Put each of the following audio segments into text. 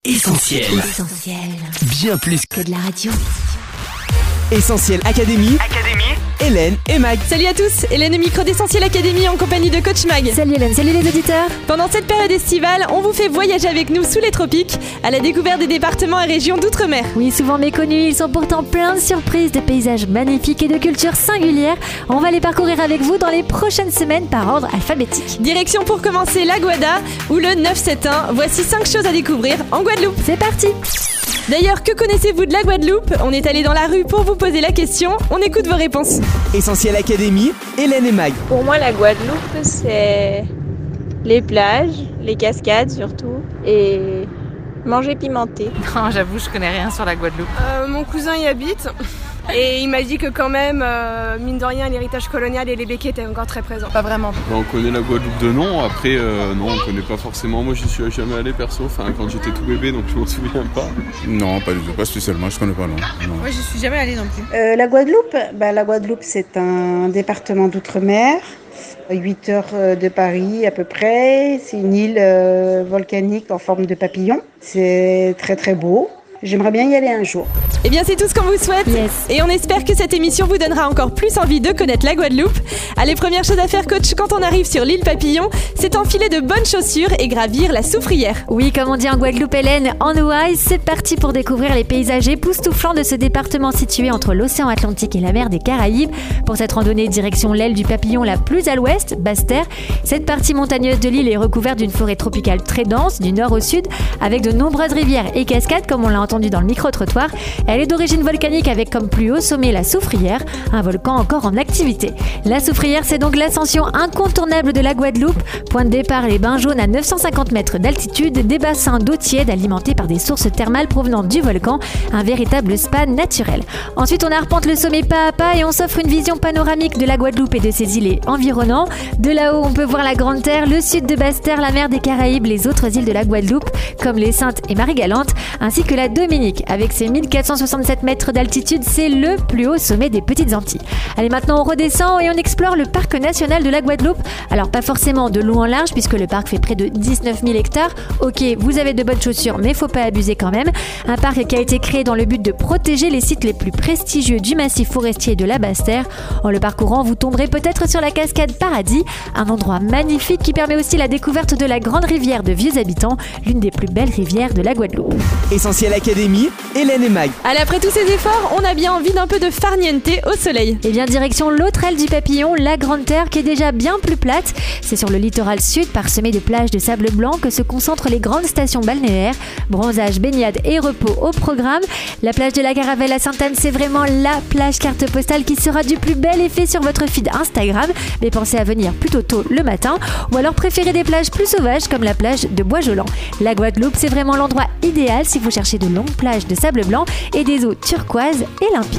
Essentiel. Bien plus que de la radio. Essentiel Académie. Hélène et Mag. Salut à tous, Hélène au micro d'Essentiel Académie en compagnie de Coach Mag. Salut Hélène, salut les auditeurs. Pendant cette période estivale, on vous fait voyager avec nous sous les tropiques à la découverte des départements et régions d'outre-mer. Oui, souvent méconnus, ils sont pourtant pleins de surprises, de paysages magnifiques et de cultures singulières. On va les parcourir avec vous dans les prochaines semaines par ordre alphabétique. Direction pour commencer la Guada ou le 971. Voici 5 choses à découvrir en Guadeloupe. C'est parti. D'ailleurs, que connaissez-vous de la Guadeloupe ? On est allé dans la rue pour vous poser la question. On écoute vos réponses. Essentiel Académie, Hélène et Mag. Pour moi, la Guadeloupe, c'est les plages, les cascades surtout, et manger pimenté. Non, j'avoue, je connais rien sur la Guadeloupe. Mon cousin y habite et il m'a dit que quand même, mine de rien, l'héritage colonial et les béquets étaient encore très présents. Pas vraiment. On connaît la Guadeloupe de nom, après non, on connaît pas forcément. Moi, j'y suis jamais allé perso, quand j'étais tout bébé, donc je m'en souviens pas. Non, pas du tout, pas spécialement, je connais pas, non. Moi, j'y suis jamais allée non plus. La Guadeloupe, c'est un département d'outre-mer, 8 heures de Paris à peu près. C'est une île volcanique en forme de papillon. C'est très très beau. J'aimerais bien y aller un jour. Eh bien, c'est tout ce qu'on vous souhaite. Yes. Et on espère que cette émission vous donnera encore plus envie de connaître la Guadeloupe. Allez, première chose à faire, coach, quand on arrive sur l'île Papillon, c'est enfiler de bonnes chaussures et gravir la soufrière. Oui, comme on dit en Guadeloupe, Hélène, en Hawaï, c'est parti pour découvrir les paysages époustouflants de ce département situé entre l'océan Atlantique et la mer des Caraïbes. Pour cette randonnée, direction l'aile du Papillon la plus à l'ouest, Basse-Terre. Cette partie montagneuse de l'île est recouverte d'une forêt tropicale très dense, du nord au sud, avec de nombreuses rivières et cascades, comme on l'a entendu dans le micro-trottoir. Elle est d'origine volcanique avec comme plus haut sommet la Soufrière, un volcan encore en activité. La Soufrière, c'est donc l'ascension incontournable de la Guadeloupe. Point de départ, les bains jaunes à 950 mètres d'altitude, des bassins d'eau tiède alimentés par des sources thermales provenant du volcan, un véritable spa naturel. Ensuite, on arpente le sommet pas à pas et on s'offre une vision panoramique de la Guadeloupe et de ses îles environnants. De là-haut, on peut voir la Grande Terre, le sud de Basse-Terre, la mer des Caraïbes, les autres îles de la Guadeloupe, comme les Saintes et Marie-Galante, ainsi que la Dominique. Avec ses 1467 mètres d'altitude, c'est le plus haut sommet des Petites Antilles. Allez, maintenant on redescend et on explore le parc national de la Guadeloupe. Alors pas forcément de long en large puisque le parc fait près de 19 000 hectares. Ok, vous avez de bonnes chaussures mais faut pas abuser quand même. Un parc qui a été créé dans le but de protéger les sites les plus prestigieux du massif forestier de la Basse-Terre. En le parcourant, vous tomberez peut-être sur la cascade Paradis, un endroit magnifique qui permet aussi la découverte de la grande rivière de Vieux Habitants, l'une des plus belles rivières de la Guadeloupe. Essentiel Académie, Hélène et Mag. Allez, après tous ces efforts, on a bien envie d'un peu de farniente au soleil. Et bien direction l'autre aile du Papillon, la Grande Terre, qui est déjà bien plus plate. C'est sur le littoral sud, parsemé de plages de sable blanc, que se concentrent les grandes stations balnéaires. Bronzage, baignade et repos au programme. La plage de la Caravelle à Sainte-Anne, c'est vraiment la plage carte postale qui sera du plus bel effet sur votre feed Instagram. Mais pensez à venir plutôt tôt le matin, ou alors préférez des plages plus sauvages comme la plage de Bois-Jolant. La Guadeloupe, c'est vraiment l'endroit idéal si vous cherchez de longues plages de sable blanc et des eaux turquoises et limpides.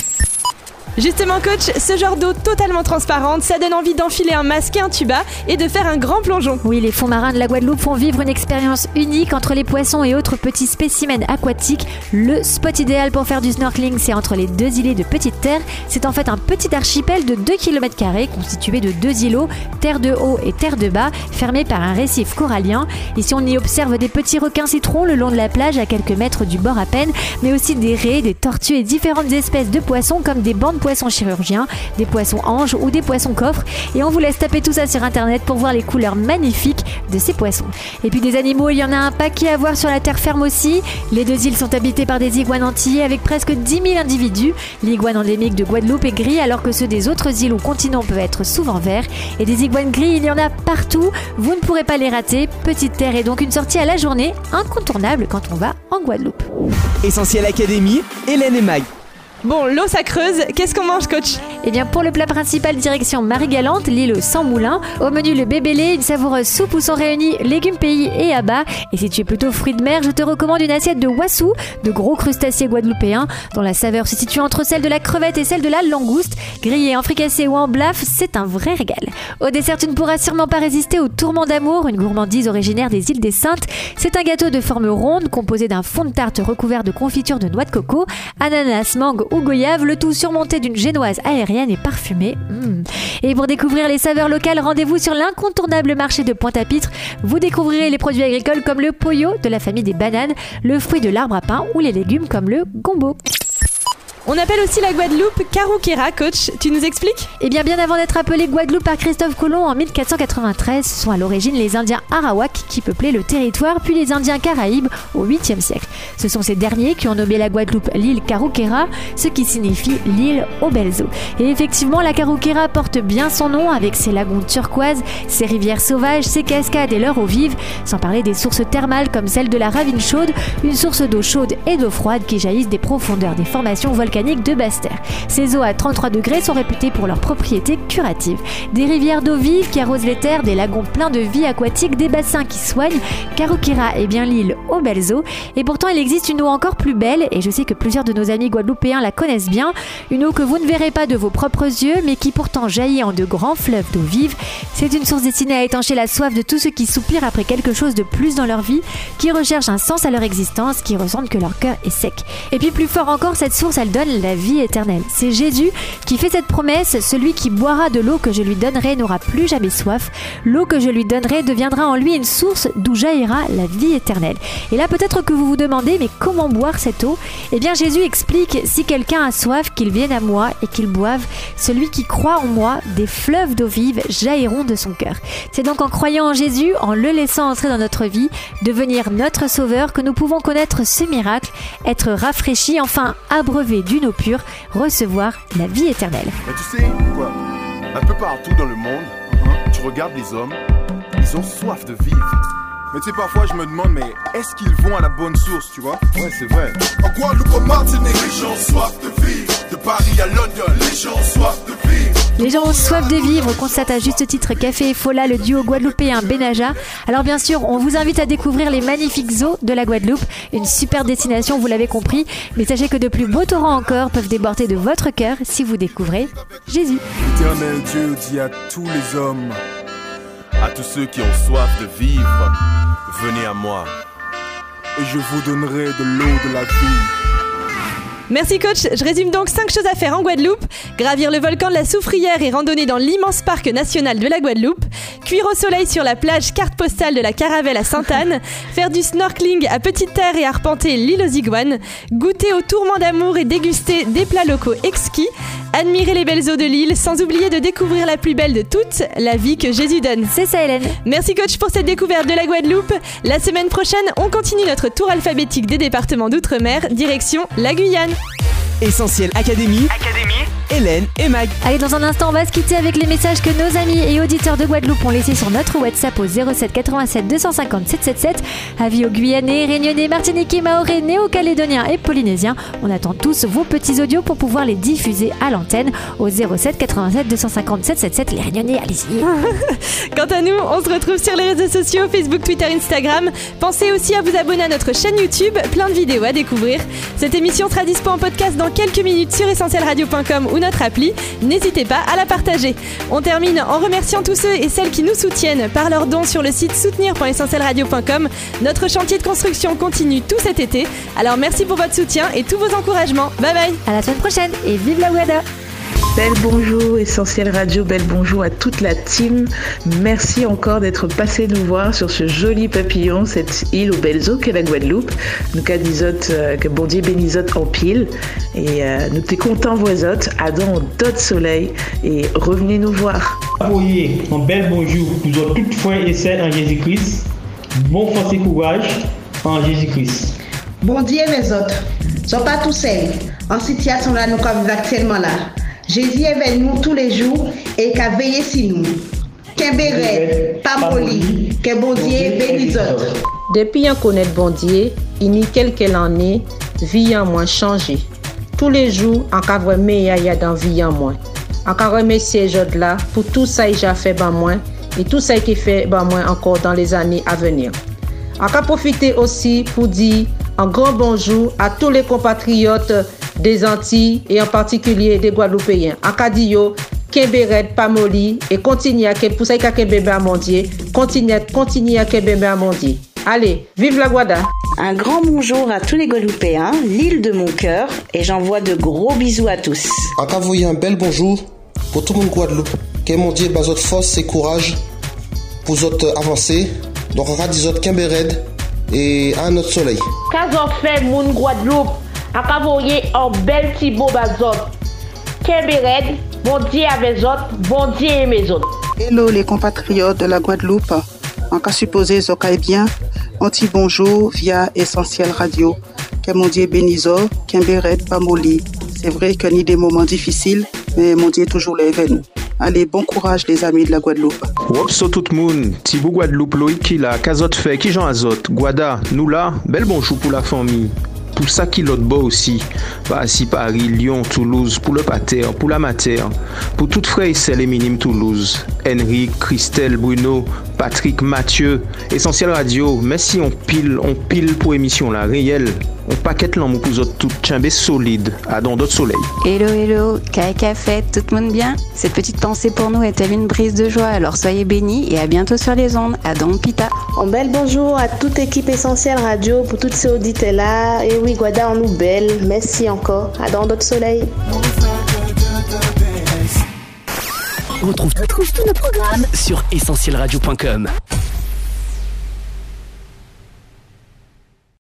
Justement, coach, ce genre d'eau totalement transparente, ça donne envie d'enfiler un masque et un tuba et de faire un grand plongeon. Oui, les fonds marins de la Guadeloupe font vivre une expérience unique entre les poissons et autres petits spécimens aquatiques. Le spot idéal pour faire du snorkeling, c'est entre les deux îlets de Petite Terre. C'est en fait un petit archipel de 2 km² constitué de 2 îlots, terre de haut et terre de bas, fermés par un récif corallien. Ici, on y observe des petits requins citrons le long de la plage à quelques mètres du bord à peine, mais aussi des raies, des tortues et différentes espèces de poissons comme des bancs de poissons chirurgiens, des poissons anges ou des poissons coffres. Et on vous laisse taper tout ça sur internet pour voir les couleurs magnifiques de ces poissons. Et puis des animaux, il y en a un paquet à voir sur la terre ferme aussi. Les deux îles sont habitées par des iguanes antillais avec presque 10 000 individus. L'iguane endémique de Guadeloupe est gris alors que ceux des autres îles ou continents peuvent être souvent verts. Et des iguanes gris, il y en a partout. Vous ne pourrez pas les rater. Petite Terre est donc une sortie à la journée incontournable quand on va en Guadeloupe. Essentiel Académie, Hélène et Mag. Bon, l'eau ça creuse, qu'est-ce qu'on mange, coach ? Eh bien, pour le plat principal, direction Marie-Galante, l'île sans moulin. Au menu, le bébélé, une savoureuse soupe où sont réunis légumes pays et abats. Et si tu es plutôt fruits de mer, je te recommande une assiette de wassou, de gros crustacés guadeloupéens, dont la saveur se situe entre celle de la crevette et celle de la langouste. Grillé en fricassé ou en blaf, c'est un vrai régal. Au dessert, tu ne pourras sûrement pas résister au tourment d'amour, une gourmandise originaire des îles des Saintes. C'est un gâteau de forme ronde, composé d'un fond de tarte recouvert de confiture de noix de coco, ananas, mangue ou goyave, le tout surmonté d'une génoise aérienne et parfumée. Et pour découvrir les saveurs locales, rendez-vous sur l'incontournable marché de Pointe-à-Pitre. Vous découvrirez les produits agricoles comme le poyo de la famille des bananes, le fruit de l'arbre à pain ou les légumes comme le gombo. On appelle aussi la Guadeloupe Karoukera, coach. Tu nous expliques ? Eh bien avant d'être appelée Guadeloupe par Christophe Colomb en 1493, ce sont à l'origine les Indiens Arawak qui peuplaient le territoire, puis les Indiens Caraïbes au 8e siècle. Ce sont ces derniers qui ont nommé la Guadeloupe l'île Karoukera, ce qui signifie l'île aux belles eaux. Et effectivement, la Karoukera porte bien son nom avec ses lagons turquoises, ses rivières sauvages, ses cascades et leurs eaux vives, sans parler des sources thermales comme celle de la Ravine Chaude, une source d'eau chaude et d'eau froide qui jaillissent des profondeurs des formations volcaniques de Basse-Terre. Ces eaux à 33 degrés sont réputées pour leurs propriétés curatives. Des rivières d'eau vive qui arrosent les terres, des lagons pleins de vie aquatique, des bassins qui soignent. Karoukera est bien l'île aux belles eaux. Et pourtant, il existe une eau encore plus belle, et je sais que plusieurs de nos amis guadeloupéens la connaissent bien. Une eau que vous ne verrez pas de vos propres yeux, mais qui pourtant jaillit en de grands fleuves d'eau vive. C'est une source destinée à étancher la soif de tous ceux qui soupirent après quelque chose de plus dans leur vie, qui recherchent un sens à leur existence, qui ressentent que leur cœur est sec. Et puis plus fort encore, cette source, elle donne la vie éternelle. C'est Jésus qui fait cette promesse: celui qui boira de l'eau que je lui donnerai n'aura plus jamais soif. L'eau que je lui donnerai deviendra en lui une source d'où jaillira la vie éternelle. Et là, peut-être que vous vous demandez, mais comment boire cette eau ? Eh bien, Jésus explique: si quelqu'un a soif, qu'il vienne à moi et qu'il boive. Celui qui croit en moi, des fleuves d'eau vive jailliront de son cœur. C'est donc en croyant en Jésus, en le laissant entrer dans notre vie, devenir notre sauveur, que nous pouvons connaître ce miracle, être rafraîchis, enfin abreuvés d'une eau pure, recevoir la vie éternelle. Mais tu sais quoi, un peu partout dans le monde, tu regardes les hommes, ils ont soif de vivre. Mais tu sais, parfois je me demande, mais est-ce qu'ils vont à la bonne source, tu vois? Ouais, c'est vrai. En Guadeloupe, en Martinique, les gens ont soif de vivre. De Paris à London, les gens ont soif de vivre. Les gens ont soif de vivre, constate à juste titre Café et Fola, le duo guadeloupéen Benaja. Alors bien sûr, on vous invite à découvrir les magnifiques eaux de la Guadeloupe. Une super destination, vous l'avez compris. Mais sachez que de plus beaux torrents encore peuvent déborder de votre cœur si vous découvrez Jésus. L'éternel Dieu dit à tous les hommes, à tous ceux qui ont soif de vivre, venez à moi, et je vous donnerai de l'eau de la vie. Merci coach, je résume donc 5 choses à faire en Guadeloupe: gravir le volcan de la Soufrière et randonner dans l'immense parc national de la Guadeloupe, cuire au soleil sur la plage carte postale de la Caravelle à Sainte-Anne, faire du snorkeling à Petite-Terre et arpenter l'île aux Iguanes, goûter au tourment d'amour et déguster des plats locaux exquis, admirer les belles eaux de l'île, sans oublier de découvrir la plus belle de toutes, la vie que Jésus donne. C'est ça, Hélène. Merci coach pour cette découverte de la Guadeloupe. La semaine prochaine, on continue notre tour alphabétique des départements d'outre-mer, direction la Guyane. Essentiel Académie, Hélène et Mag. Allez, dans un instant, on va se quitter avec les messages que nos amis et auditeurs de Guadeloupe ont laissés sur notre WhatsApp au 07 87 250 777. Avis aux Guyanais, Réunionnais, Martiniquais, Mahorais, Néo-Calédoniens et Polynésiens. On attend tous vos petits audios pour pouvoir les diffuser à l'antenne au 07 87 250 777. Les Réunionnais, allez-y. Quant à nous, on se retrouve sur les réseaux sociaux, Facebook, Twitter, Instagram. Pensez aussi à vous abonner à notre chaîne YouTube, plein de vidéos à découvrir. Cette émission sera dispo en podcast dans quelques minutes sur essentielradio.com ou notre appli. N'hésitez pas à la partager. On termine en remerciant tous ceux et celles qui nous soutiennent par leurs dons sur le site soutenir.essentielradio.com. Notre chantier de construction continue tout cet été. Alors merci pour votre soutien et tous vos encouragements. Bye bye. À la semaine prochaine et vive la Guada. Bel bonjour, Essentiel Radio, bel bonjour à toute la team. Merci encore d'être passé nous voir sur ce joli papillon, cette île aux belles eaux qu'est la Guadeloupe. Nous que bon Dieu bénisote en pile. Et nous t'es contents voisotes, adon d'autres soleil et revenez nous voir. Oui, un bel bonjour nous avons toutes fois essai en Jésus-Christ. Bon force et courage en Jésus-Christ. Bon Dieu mes autres, sont pas tous seuls en situation là nous comme actuellement là. Jésus est avec nous tous les jours et qu'a veillé sur nous. Qu'un béret, pas molli, que bon Dieu bénisse autres. Depuis qu'on connaît bon Dieu, il n'y a quelques années, vie en moins changé. Tous les jours, on a vraiment meilleur dans vie en moins. On a remercié ces gens-là pour tout ça qu'ils ont fait pour moi et tout ça qu'ils fait pour moi encore dans les années à venir. On a profité aussi pour dire un grand bonjour à tous les compatriotes des Antilles et en particulier des Guadeloupéens. En Cadio, Kébéret, Pamoli et continue à pour ça qu'il y a bébé à mondier, continue à bébé à mondier. Allez, vive la Guada. Un grand bonjour à tous les Guadeloupéens, l'île de mon cœur, et j'envoie de gros bisous à tous. Envoyer un bel bonjour pour tout le monde Guadeloupe. Que mon Dieu bas votre force et courage pour votre avancer. Donc on va dire votre Kimbered et à notre soleil. Quand on fait mon Guadeloupe, envoyer un bel petit beau bazot. Kimbered, bon Dieu avec autres, bon Dieu et mes autres. Hello les compatriotes de la Guadeloupe. En cas supposé, Zoka est bien. Un petit bonjour via Essentiel Radio. Que mon Dieu bénisse, Kimbered, Pamoli. C'est vrai qu'il y a des moments difficiles, mais mon Dieu est toujours là avec nous. Allez, bon courage les amis de la Guadeloupe. Wopso tout le monde, Tibou Guadeloupe, Loïc qui là, Kazot fait, qui Jean Azot, Guada, nous là, bel bonjour pour la famille. Pour ça qui l'autre beau aussi, si Paris, Lyon, Toulouse, pour le pater, pour la mater, pour toutes frères et sœurs les minimes Toulouse, Henri, Christelle, Bruno, Patrick, Mathieu, Essentiel Radio, merci on pile pour émission là, réel, on paquette l'amour pour autres tout chambé solide, à dans d'autres soleils. Hello, Café, tout le monde bien? Cette petite pensée pour nous est-elle une brise de joie? Alors soyez bénis et à bientôt sur les ondes, à Don Pita. Un bel bonjour à toute équipe Essentiel Radio pour toutes ces auditeurs là. Et oui, Guada, on nous belle. Merci encore. À dans d'autres soleils. On retrouve tous nos programmes sur essentielradio.com.